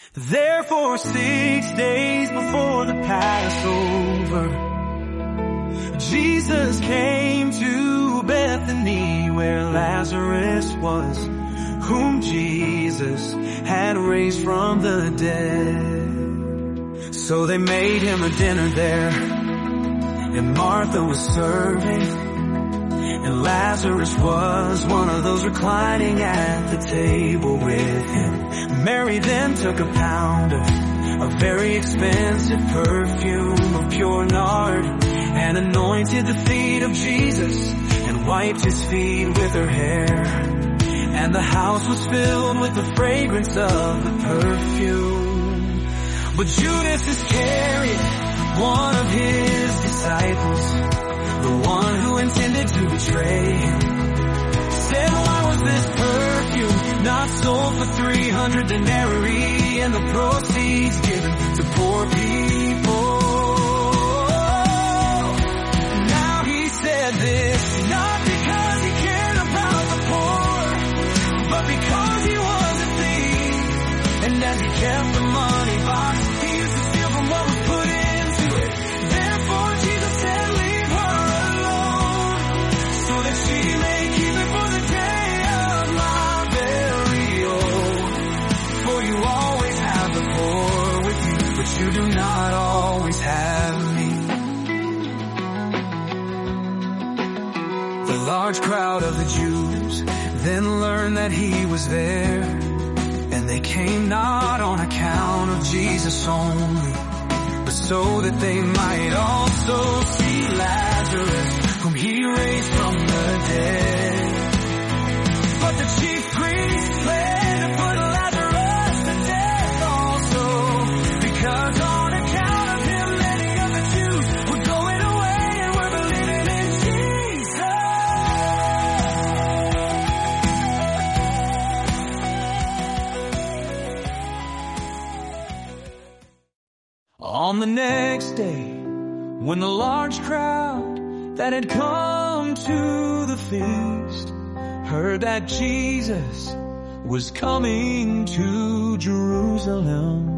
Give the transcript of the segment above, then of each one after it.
Therefore 6 days before the Passover, Jesus came to Bethany where Lazarus was, whom Jesus had raised from the dead. So they made him a dinner there, and Martha was serving, and Lazarus was one of those reclining at the table with him. Mary then took a pound of a very expensive perfume of pure nard and anointed the feet of Jesus and wiped his feet with her hair. And the house was filled with the fragrance of the perfume. But Judas Iscariot, one of his disciples, the one who intended to betray him, said, why was this perfume not sold for 300 denarii and the proceeds given to poor people? Now he said this, not because he cared about the poor, but because he was a thief. And as he kept the money box, he used to steal from what was put into it. Therefore Jesus said, leave her alone, so that she may keep it for the day of my burial. For you always have the poor with you, but you do not always have me. The large crowd of the Jews then learned that he was there, and they came not on account of Jesus only, but so that they might also see Lazarus, whom he raised from the dead. But the chief priests planned to put Lazarus to death also, because on account of him many of the Jews were going away and were believing in Jesus. On the next day, when the large crowd that had come to the feast heard that Jesus was coming to Jerusalem,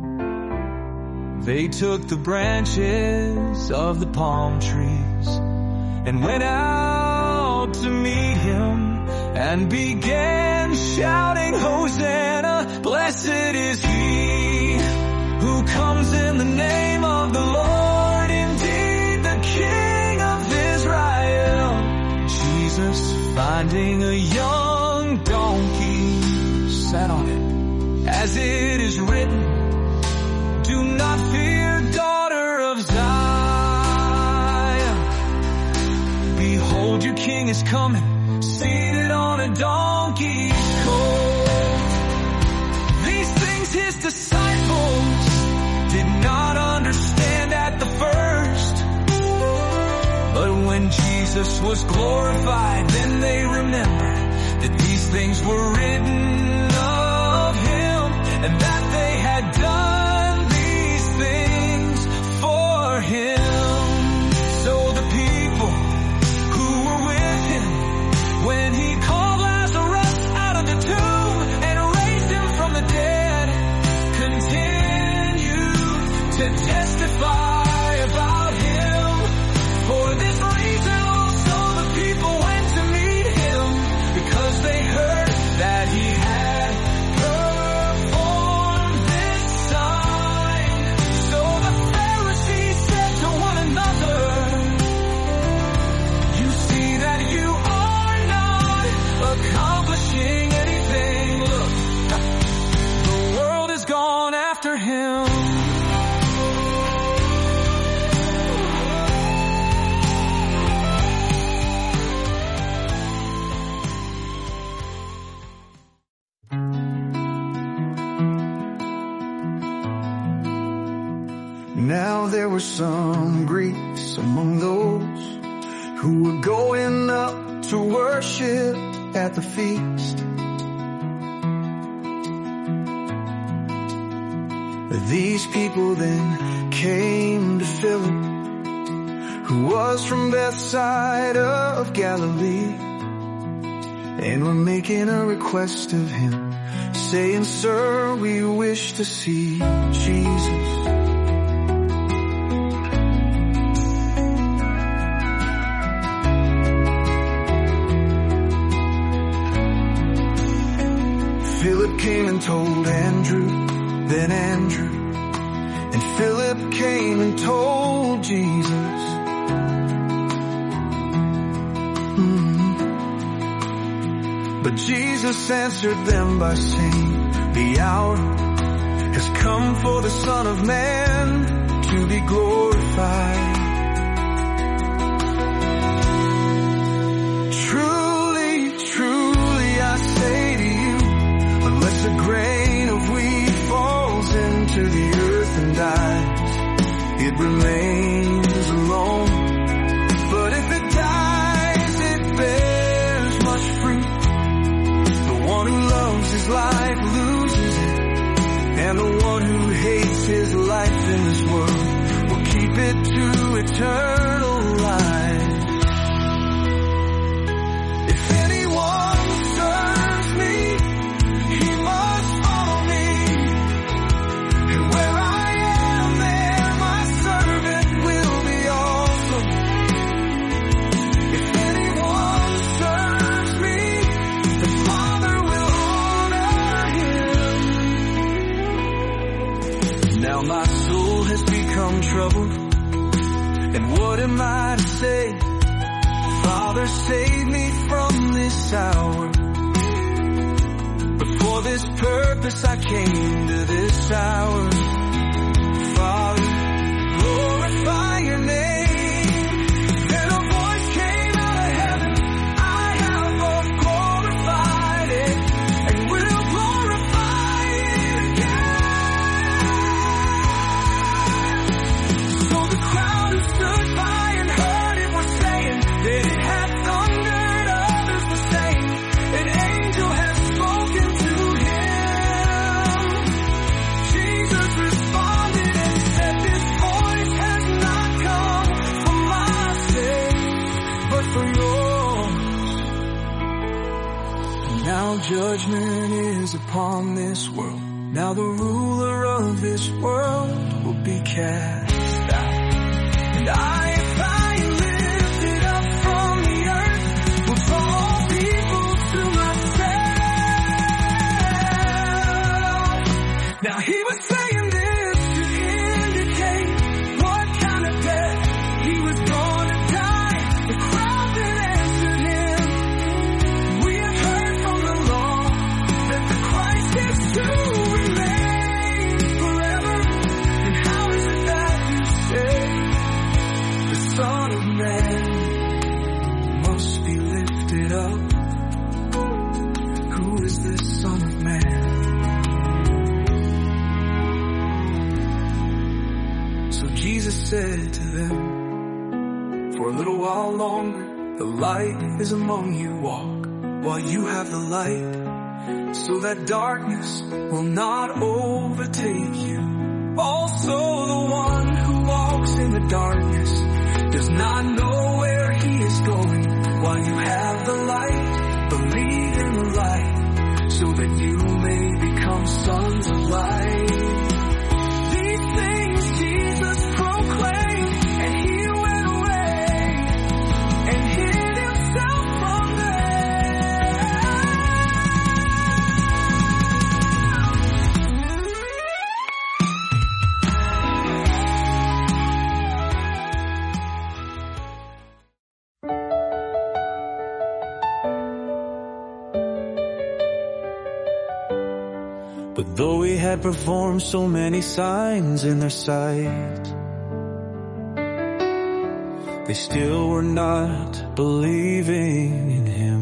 they took the branches of the palm trees and went out to meet him and began shouting, Hosanna, blessed is he who comes in the name of the Lord, indeed the King of Israel. Jesus, finding a young donkey, sat on it, as it is written, do not fear, daughter of Zion. Behold, your king is coming, seated on a donkey's colt. These things his disciples did not understand at the first, but when Jesus was glorified, then they remembered that these things were written of him, and that they had done these things for him. So the people who were with him when he called Lazarus out of the tomb and raised him from the dead continue to testify about him. For this reason also the people went to meet him, because they heard that he had performed this sign. So the Pharisees said to one another, you see that you are not accomplishing anything. Look, the world has gone after him. Now there were some Greeks among those who were going up to worship at the feast. These people then came to Philip, who was from Bethsaida of Galilee, and were making a request of him, saying, "Sir, we wish to see Jesus." Philip came and told Andrew, then Andrew and Philip came and told Jesus. But Jesus answered them by saying, "The hour has come for the Son of Man to be glorified. Truly, truly, I say to you, unless a grain of wheat falls into the earth and dies, it remains alone. But if it dies, it bears much fruit. The one who loves his life loses it, and the one who hates his life in this world will keep it to eternal life. If anyone serves me, he must follow me. And where I am, there my servant will be also. If anyone serves me, the Father will honor him." Now my soul has become troubled, and what am I to say? Father, save me from this hour. But for this purpose I came to this hour. Father, glorify your name. Then a voice came out of heaven, "I have both glorified it and will glorify it again." So the crowd who stood by and heard it were saying that it had thundered. Others were saying an angel has spoken to him. Jesus responded and said, "This voice has not come for my sake, but for yours. Now judgment is upon this world. Now the ruler of this world will be cast out. And if I lift it up from the earth, will draw all people to myself." Now he was saying this to indicate what kind of death he was going to die. The crowd that answered him, "We have heard from the law that the Christ is to remain forever. And how is it that you say the Son of Man must be lifted up? Who is this Son of Man?" So Jesus said to them, "For a little while longer, the light is among you. Walk while you have the light, so that darkness will not overtake you. Also the one who walks in the darkness does not know where he is going. While you have the light, believe in the light, so that you may become sons of light." These things Jesus proclaimed, and he went away and hid himself from them. But though he had performed so many signs in their sight, they still were not believing in him.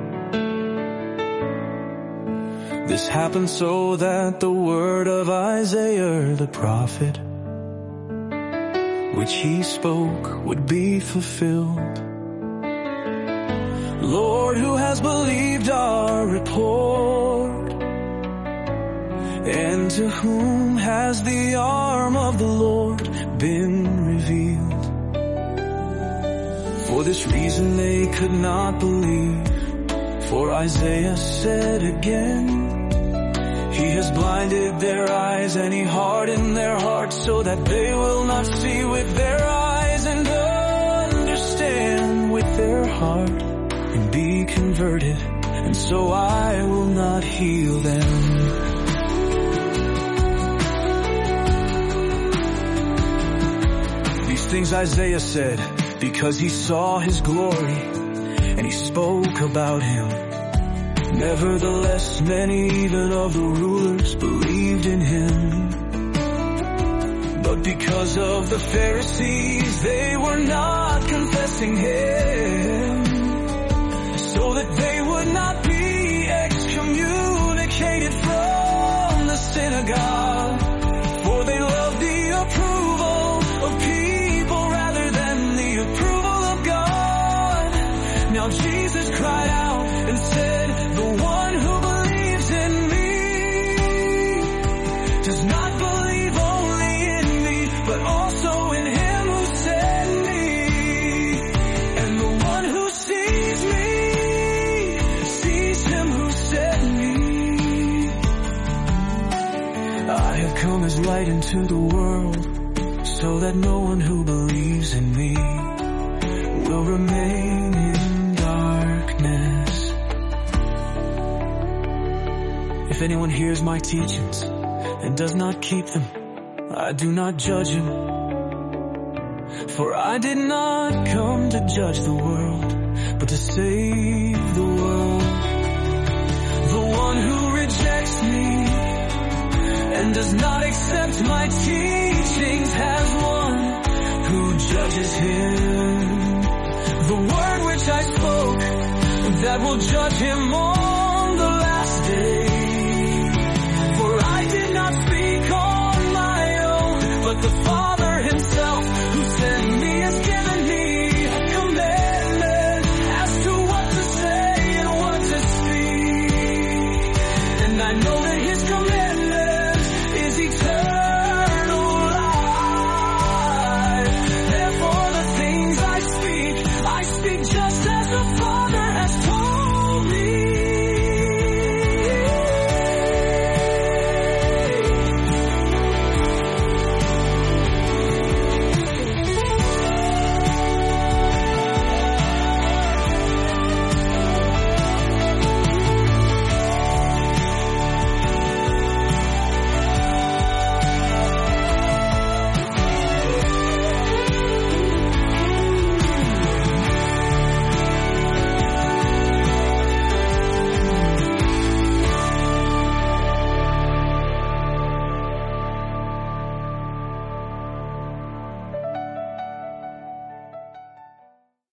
This happened so that the word of Isaiah the prophet, which he spoke, would be fulfilled. "Lord, who has believed our report? And to whom has the arm of the Lord been revealed?" For this reason they could not believe, for Isaiah said again, He has blinded their eyes and He hardened their hearts so that they will not see with their eyes and understand with their heart and be converted. And so I will not heal them. These things Isaiah said because he saw His glory and he spoke about Him. Nevertheless, many even of the rulers believed in Him. But because of the Pharisees, they were not confessing Him, so that they would not be excommunicated from the synagogue. For they loved the approval of people rather than the approval of God. Now Jesus cried out and said, the one who believes in me does not believe only in me, but also in Him who sent me. And the one who sees me sees Him who sent me. I have come as light into the world, so that no one who believes in me will remain in darkness. If anyone hears my teachings and does not keep them, I do not judge him. For I did not come to judge the world, but to save the world. The one who rejects me and does not accept my teachings has one who judges him. The word which I spoke, that will judge him on the last day. For I did not speak on my own, but the Father